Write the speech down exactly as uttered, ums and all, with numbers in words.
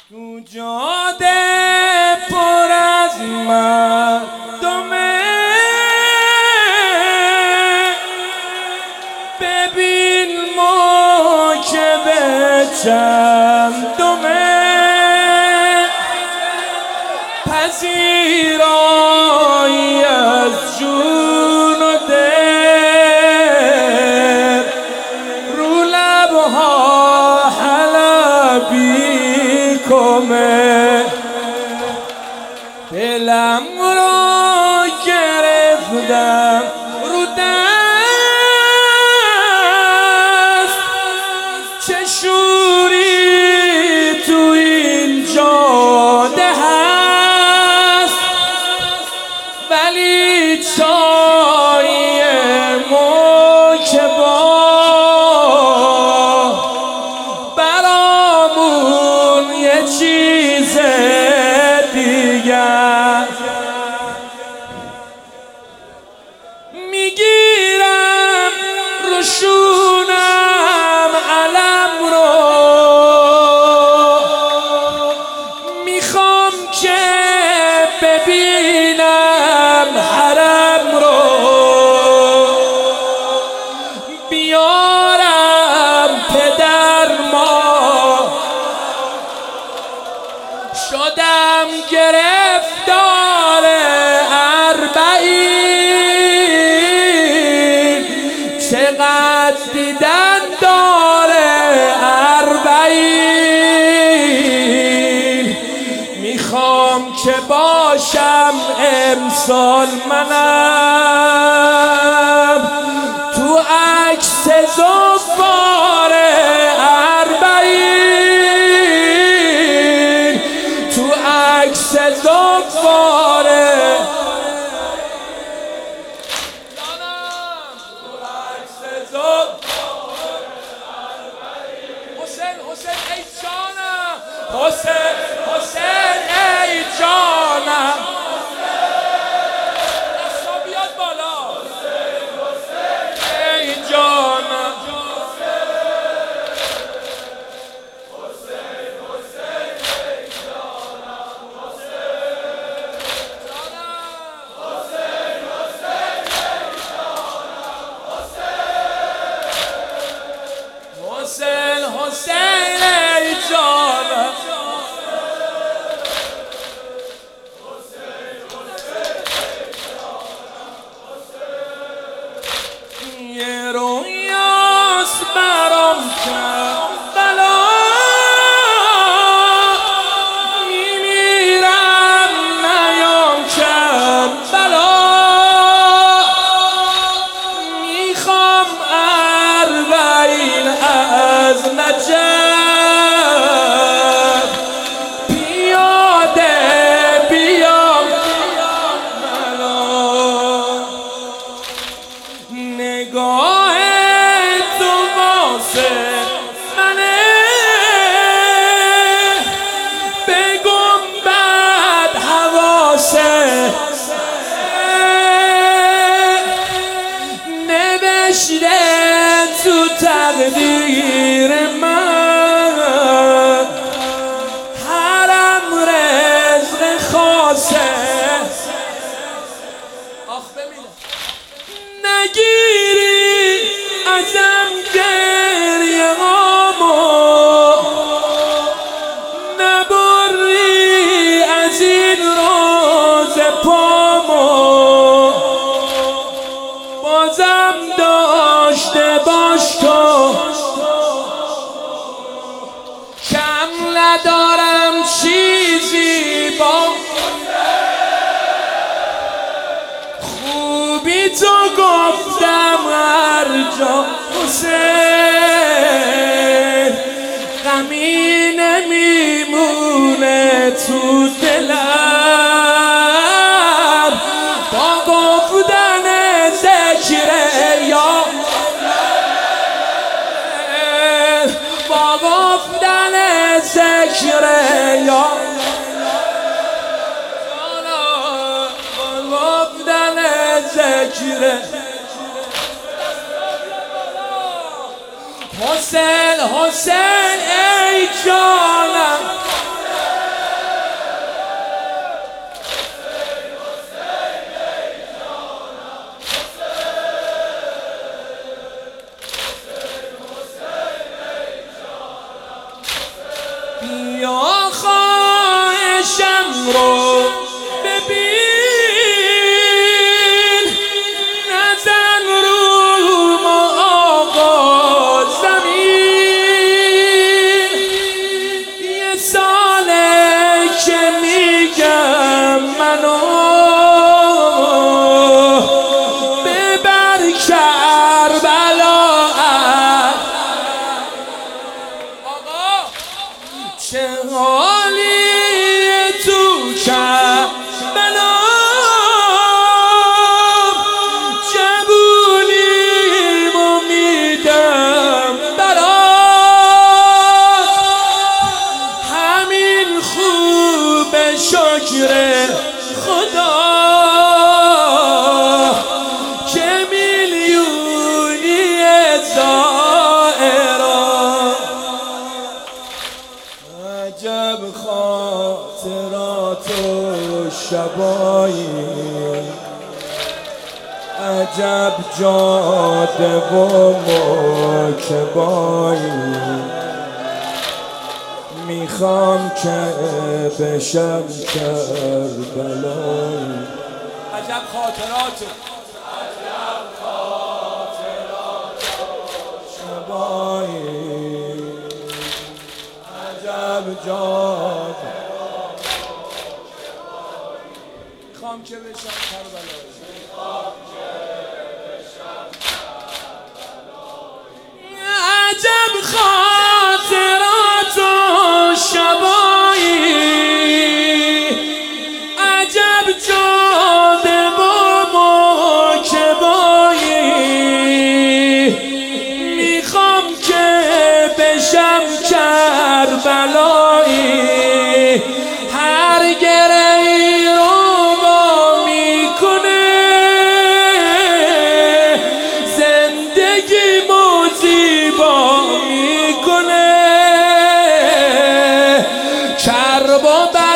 تو جاده پر از مردمه، ببین موکب چندمه، پذیرایی از جون و دل، رو لبها حلبی کمه، دلم رو گرفتم رو دست، چه شوری تو این جاده هست، ولی چای موکبا برامون یه چیز دیگر. میگیرم رو شونم علم رو، میخوام که ببینم حرم رو، بیارم پدر ما شدم گرفتار اربعین، چقدر دیدن داره اربعین، میخوام که باشم امسال منم تو عکس زوار اربعین، تو عکس زوار حسین حسین ای جانم، حسین حسین ای جانم، دستا بیاد بالا، ای جانم، حسین حسین ای جانم، یه رویاست برام کربلا، میمیرم نیام کربلا، میخوام اربعین از نجف پیاده بیام ملا، نگاه تو واسه منه، بگم بد حواسه نوشته تو تقدیر من، حرم رزق خاصه، آخ ببینم نگیری ازم گریه هامو، نبری از این روز پامو، بازم داشته باش تو، کم ندارم چیزی با خوبی تو گفتم هر جا، حسین غمی نمیمونه تو دلم، با گفتن ذکر یا با گفتن ذکر یا با گفتن ذکر حسین حسین ای جانم، بیا خواهشم رو ببین، نزن رو ما آقا زمین. یه ساله که میگم منو ببر کربلا. آقا چه حالی تو کربلا، جبونیمو میدم برات، همین خوب شکر خدا که میلیونی زائران. عجب خاطرات و شبایی، عجب جاده و موکبایی، میخوام که بشم کربلایی. عجب خاطرات عجب خاطرات شبایی، عجب جاده میخوام که بشم کربلایی. عجب خاطرات و شبایی، عجب جاده و موکبایی، میخوام که بشم کربلایی. هر گره‌ای رو با میکنه زندگیمو زیبا میکنه. کرب و